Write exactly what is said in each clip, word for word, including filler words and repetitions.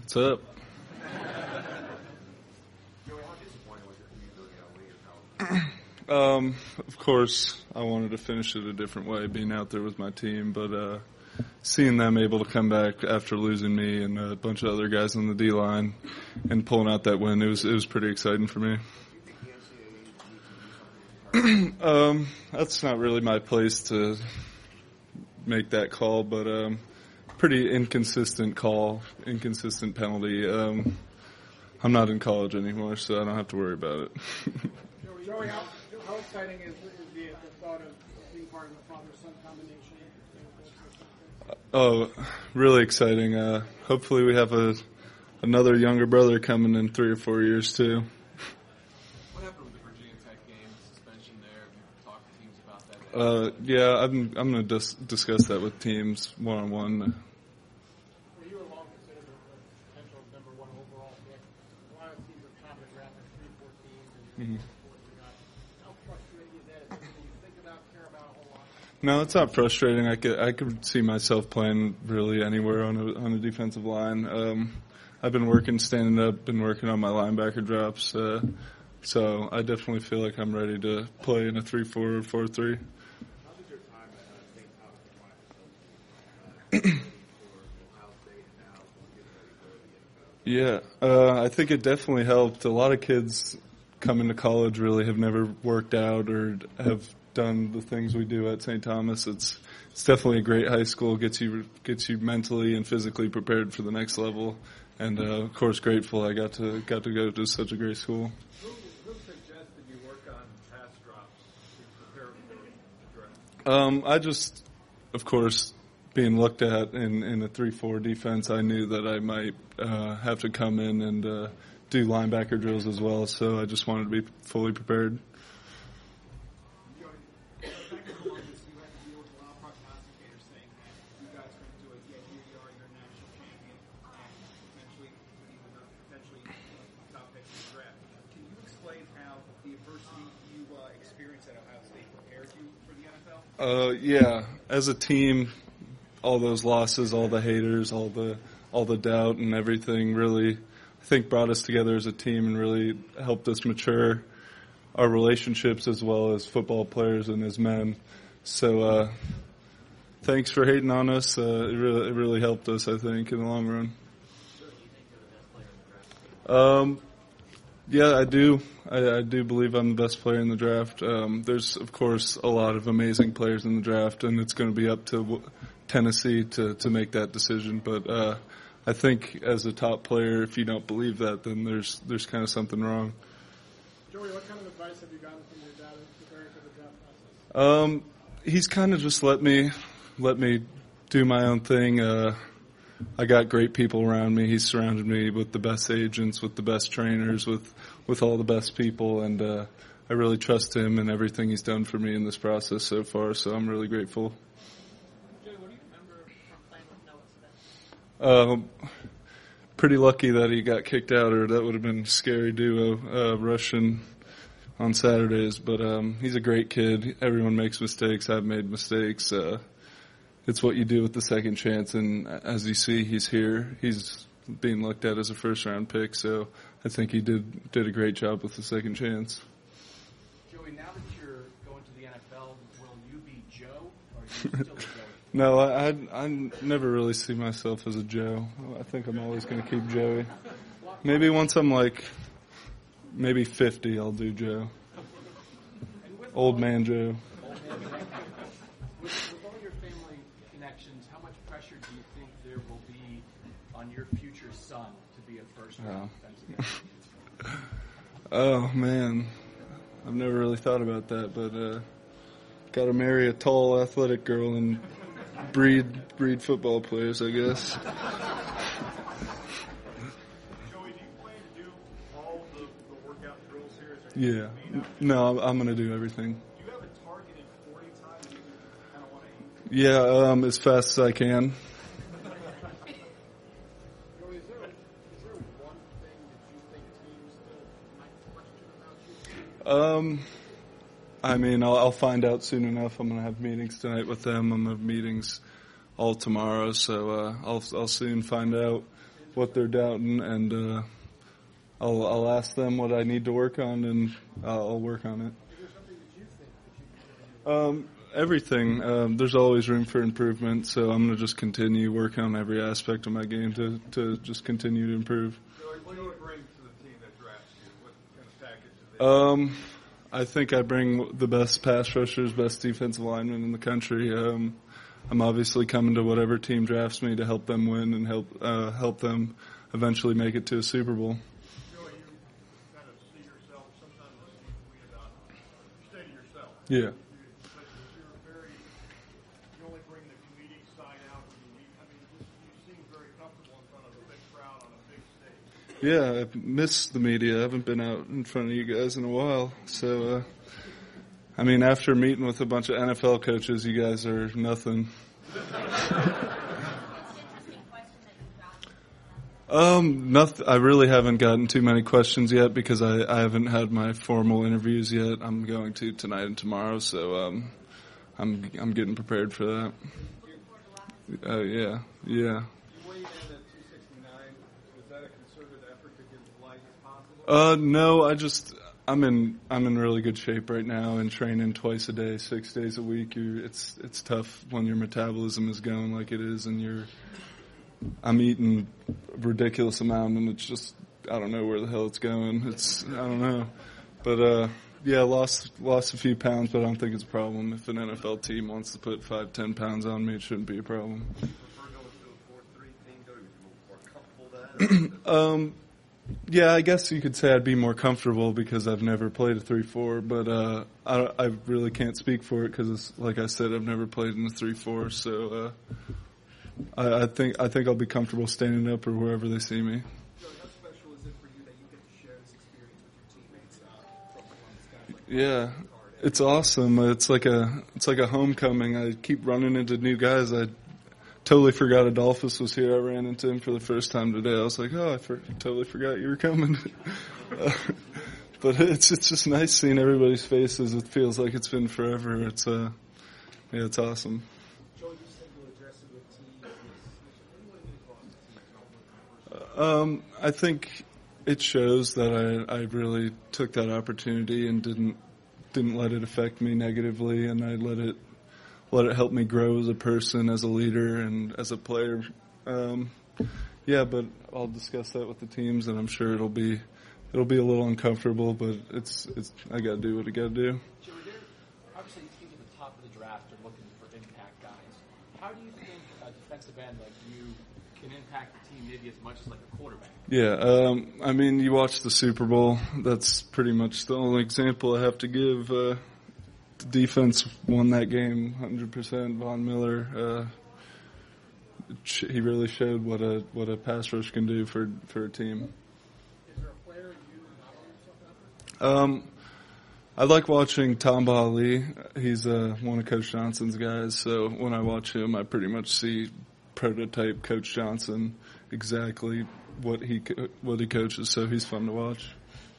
What's up? Um, of course, I wanted to finish it a different way, being out there with my team, but uh, seeing them able to come back after losing me and a bunch of other guys on the D-line and pulling out that win, it was it was pretty exciting for me. um, that's not really my place to make that call, but um, pretty inconsistent call, inconsistent penalty. Um, I'm not in college anymore, so I don't have to worry about it. Joey, how, how exciting is, is the, the thought of being part of the father-son combination? Oh, really exciting. Uh, hopefully we have a another younger brother coming in three or four years, too. What happened with the Virginia Tech game, suspension there? Have you talked to teams about that? Uh, yeah, I'm, I'm going to dis- discuss that with teams one-on-one. Well, you were long considered a potential number one overall pick. A lot of teams are confident around their three, four teams, and Mm-hmm. how frustrating is that? Is it something you think about, care about a whole lot? No, it's not frustrating. I could I could see myself playing really anywhere on a on a defensive line. Um, I've been working standing up, been working on my linebacker drops, uh, so I definitely feel like I'm ready to play in a three four or four three. How did your time at Saint Thomas for Ohio State and now getting ready for the N F L? Yeah, uh, I think it definitely helped. A lot of kids coming to college really have never worked out or have done the things we do at Saint Thomas. It's it's definitely a great high school. Gets you gets you mentally and physically prepared for the next level. And uh, of course, grateful I got to got to go to such a great school. Who, who suggested you work on pass drops to prepare for the draft? Um, I just, of course, being looked at in, in a three four defense, I knew that I might uh, have to come in and uh, do linebacker drills as well. So I just wanted to be fully prepared. Uh, yeah, as a team, all those losses, all the haters, all the all the doubt and everything really, I think, brought us together as a team and really helped us mature our relationships as well as football players and as men. So uh, thanks for hating on us. Uh, it really it really helped us, I think, in the long run. Um, yeah, I do. I, I do believe I'm the best player in the draft. Um, there's, of course, a lot of amazing players in the draft, and it's going to be up to w- Tennessee to, to make that decision. But uh, I think as a top player, if you don't believe that, then there's there's kind of something wrong. Joey, what kind of advice have you gotten from your dad in preparing for the draft process? Um, he's kind of just let me let me do my own thing. Uh, I got great people around me. He's surrounded me with the best agents, with the best trainers, with with all the best people, and uh, I really trust him and everything he's done for me in this process so far. So I'm really grateful. Joey, what do you remember from playing with Noah Smith? Um, pretty lucky that he got kicked out, or that would have been a scary duo, uh, Russian on Saturdays. But um, he's a great kid. Everyone makes mistakes. I've made mistakes. Uh, it's what you do with the second chance, and as you see, he's here. He's being looked at as a first-round pick, so I think he did did a great job with the second chance. Joey, now that you're going to the N F L, will you be Joe, or are you still Joey? No, I, I I never really see myself as a Joe. I think I'm always going to keep Joey. Maybe once I'm like, maybe fifty, I'll do Joe. Old man Joe. With, with all your family connections, how much pressure do you think there will be on your future son to be a first-round defensive end? Oh man, I've never really thought about that, but uh, got to marry a tall, athletic girl and breed breed football players, I guess. Joey, do you plan to do all the, the workout drills here? Is there Yeah, no, I'm, I'm going to do everything. Do you have a targeted forty time that you kind of want to aim? Yeah, um, as fast as I can. Joey, is there, is there one thing that you think teams still might question about you? Um, I mean, I'll, I'll find out soon enough. I'm going to have meetings tonight with them. I'm going to have meetings all tomorrow, so uh, I'll I'll soon find out. what they're doubting, and uh, I'll I'll ask them what I need to work on, and I'll, I'll work on it. Um, everything. Um, there's always room for improvement, so I'm going to just continue working on every aspect of my game to, to just continue to improve. What do you bring to the team that drafts you? What kind of package do they Um, I think I bring the best pass rushers, best defensive linemen in the country. Um, I'm obviously coming to whatever team drafts me to help them win and help uh, help them eventually make it to a Super Bowl. Joey, you kind of see yourself, sometimes I see you tweet about, you stay to yourself. Yeah. But you're very, you only bring the comedic side out when you meet. I mean, just, you seem very comfortable in front of a big crowd on a big stage. Yeah, I've missed the media. I haven't been out in front of you guys in a while. So, uh, I mean, after meeting with a bunch of N F L coaches, you guys are nothing. Um, nothing. I really haven't gotten too many questions yet because I, I haven't had my formal interviews yet. I'm going to tonight and tomorrow, so um, I'm I'm getting prepared for that. Uh, yeah, yeah. You weighed in at two sixty-nine. Was that a concerted effort to get as light as possible? Uh, no, I just I'm in I'm in really good shape right now and training twice a day, six days a week. You, it's it's tough when your metabolism is going like it is, and you're I'm eating a ridiculous amount, and it's just I don't know where the hell it's going. It's I don't know, but uh, yeah, lost lost a fefew pounds, but I don't think it's a problem. If an N F L team wants to put five ten pounds on me, it shouldn't be a problem. um. Yeah, I guess you could say I'd be more comfortable because I've never played a three four, but uh, I, I really can't speak for it because, like I said, I've never played in a three four. So uh, I, I think I think I'll be comfortable standing up or wherever they see me. Joey, how special is it for you that you get to share this experience with your teammates uh, from Columbus, guys like Yeah, it's awesome. It's like a it's like a homecoming. I keep running into new guys. I totally forgot Adolphus was here. I ran into him for the first time today. I was like, oh, I for, totally forgot you were coming. uh, but it's it's just nice seeing everybody's faces. It feels like it's been forever. It's uh, yeah, it's awesome. Joey, you said you'll address it with team. What do you want to do across the team? Um, I think it shows that I, I really took that opportunity and didn't didn't let it affect me negatively, and I let it let it help me grow as a person, as a leader, and as a player. Um, yeah, but I'll discuss that with the teams, and I'm sure it'll be it'll be a little uncomfortable, but it's it's I got to do what I got to do. Joey, there, obviously teams at the top of the draft are looking for impact guys. How do you think a defensive end like you can impact the team maybe as much as like a quarterback? Yeah, um, I mean, you watch the Super Bowl. That's pretty much the only example I have to give. Uh, the defense won that game one hundred percent. Von Miller, uh, he really showed what a what a pass rush can do for for a team. Is there a player you model yourself after? Um, I like watching Tamba Ali. He's uh, one of Coach Johnson's guys, so when I watch him, I pretty much see prototype Coach Johnson, exactly what he co- what he coaches. So he's fun to watch.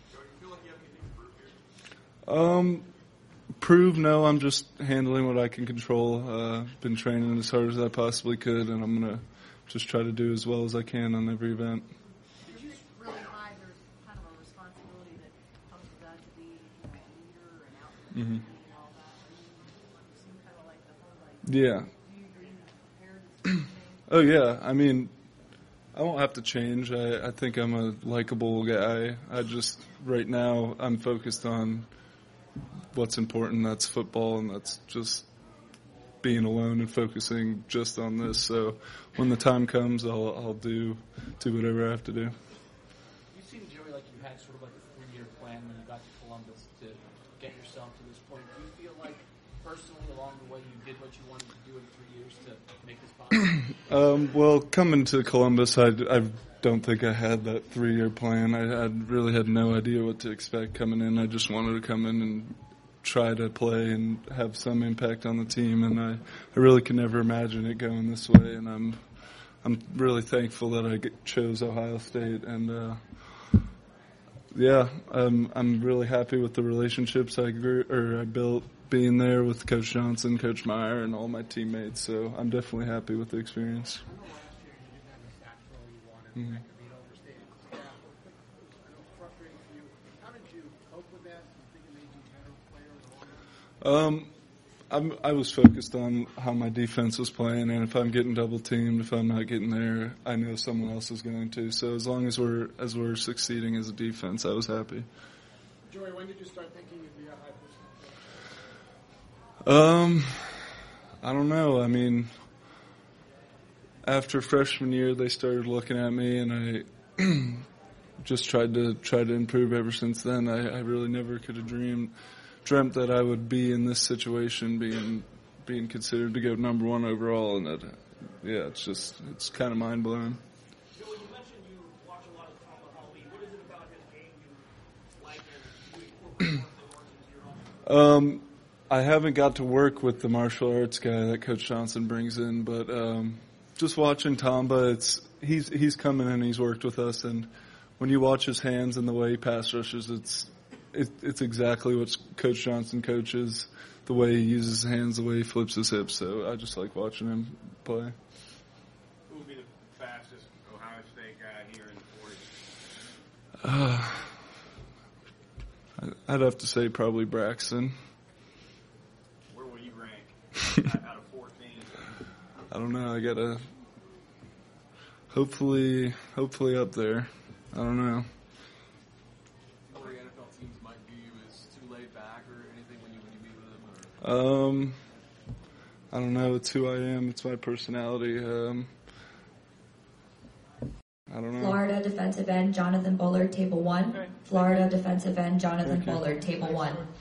Um, prove no. I'm just handling what I can control. Uh, been training as hard as I possibly could, and I'm gonna just try to do as well as I can on every event. Did you really hide there's kind of a responsibility that comes with that to be, you know, a leader and out there Mhm. and all that? Are you, you seem kind of like the whole like. Yeah. Do you, are you prepared to change? Oh yeah. I mean, I won't have to change. I, I think I'm a likable guy. I just right now I'm focused on what's important. That's football, and that's just being alone and focusing just on this. So when the time comes, I'll I'll do do whatever I have to do. You seem, Joey, like you had sort of like a three-year plan when you got to Columbus to get yourself to this point. Do you feel like personally along the way you did what you wanted to do in three years to make this possible? Um, well, coming to Columbus, I, I don't think I had that three-year plan. I, I really had no idea what to expect coming in. I just wanted to come in and try to play and have some impact on the team, and I, I really could never imagine it going this way. And I'm I'm really thankful that I get, chose Ohio State, and uh, yeah, I'm I'm really happy with the relationships I grew or I built being there with Coach Johnson, Coach Meyer, and all my teammates. So I'm definitely happy with the experience. Last year you didn't have the sacks role you wanted. Mm-hmm. That could be an overstated stat. I know it's frustrating for you. How did you cope with that? Do you think it made you a better player in the long run? Um, I'm, I was focused on how my defense was playing, and if I'm getting double teamed, if I'm not getting there, I know someone else is going to. So as long as we're as we're succeeding as a defense, I was happy. Joey, when did you start thinking you'd be a high percent? Um, I don't know. I mean, after freshman year, they started looking at me, and I just tried to try to improve ever since then. I, I really never could have dreamed dreamt that I would be in this situation, being being considered to go number one overall, and that, yeah, it's just it's kind of mind blowing. Joey, you mentioned you watch a lot of Tamba Hali. What is it about his game you like and you incorporate more into your own? Um, I haven't got to work with the martial arts guy that Coach Johnson brings in, but um, just watching Tamba, it's he's he's come in and he's worked with us, and when you watch his hands and the way he pass rushes, it's it, it's exactly what Coach Johnson coaches. The way he uses his hands, the way he flips his hips. So I just like watching him play. Who will be the fastest Ohio State guy here in the forty? Uh, I'd have to say probably Braxton. Where will you rank out of fourteen? I don't know. I gotta hopefully, hopefully up there. I don't know. Or N F L teams might view you as too laid back or anything when you when you meet with them. Or? Um, I don't know. It's who I am. It's my personality. Um, I don't know. Florida defensive end Jonathan Bullard, table one. Florida defensive end Jonathan Okay. Bullard, table one.